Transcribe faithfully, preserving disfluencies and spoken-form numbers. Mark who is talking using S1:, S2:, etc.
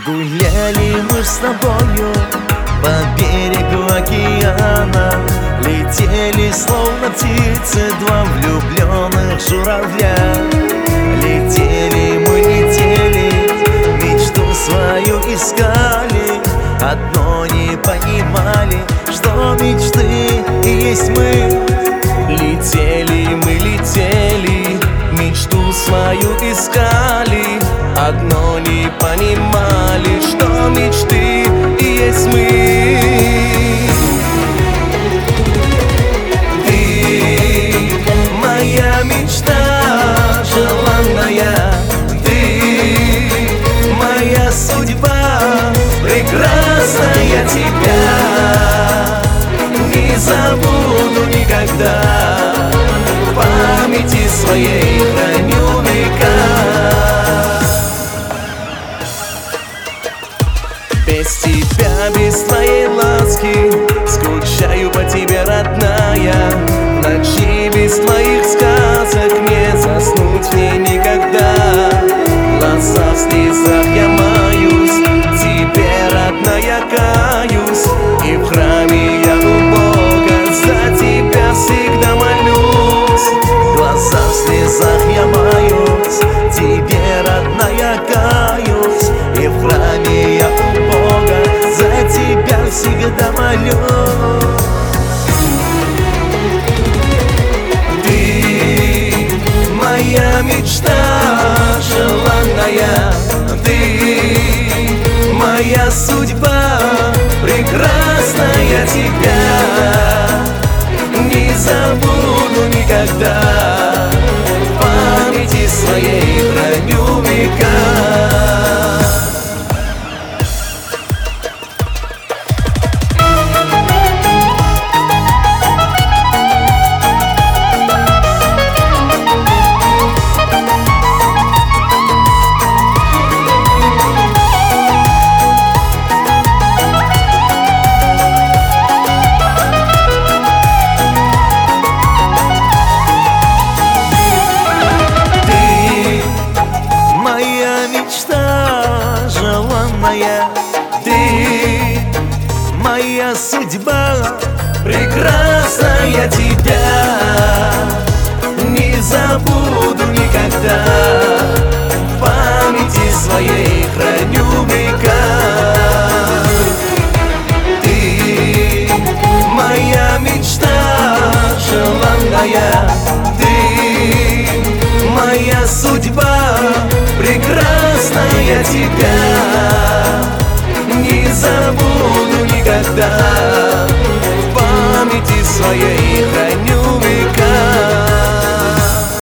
S1: Гуляли мы с тобою по берегу океана, летели словно птицы два влюбленных журавля. Летели мы, летели, мечту свою искали, одно не понимали, что мечты и есть мы. Летели мы, летели, мечту свою искали, одно не понимали, что мечты и есть мы. Ты моя мечта желанная, ты моя судьба прекрасная, тебя не забуду никогда, в памяти своей храню века. Без тебя, без твоей ласки скучаю по тебе, родная. В ночи без твоих сказок не заснуть мне никогда. Глаза в слезах я маюсь, тебе, родная, каюсь, и в храме я у Бога за тебя всегда молюсь. Глаза в слезах я маюсь, тебе, родная, каюсь, и в храме я у Бога за тебя всегда молюсь. Ты моя мечта желанная, ты моя судьба прекрасная, тебя не забуду никогда, в памяти своей храню века. Ты моя судьба прекрасная, тебя не забуду никогда, в памяти своей храню века. Ты моя мечта желанная, ты моя судьба прекрасная, тебя не забуду никогда.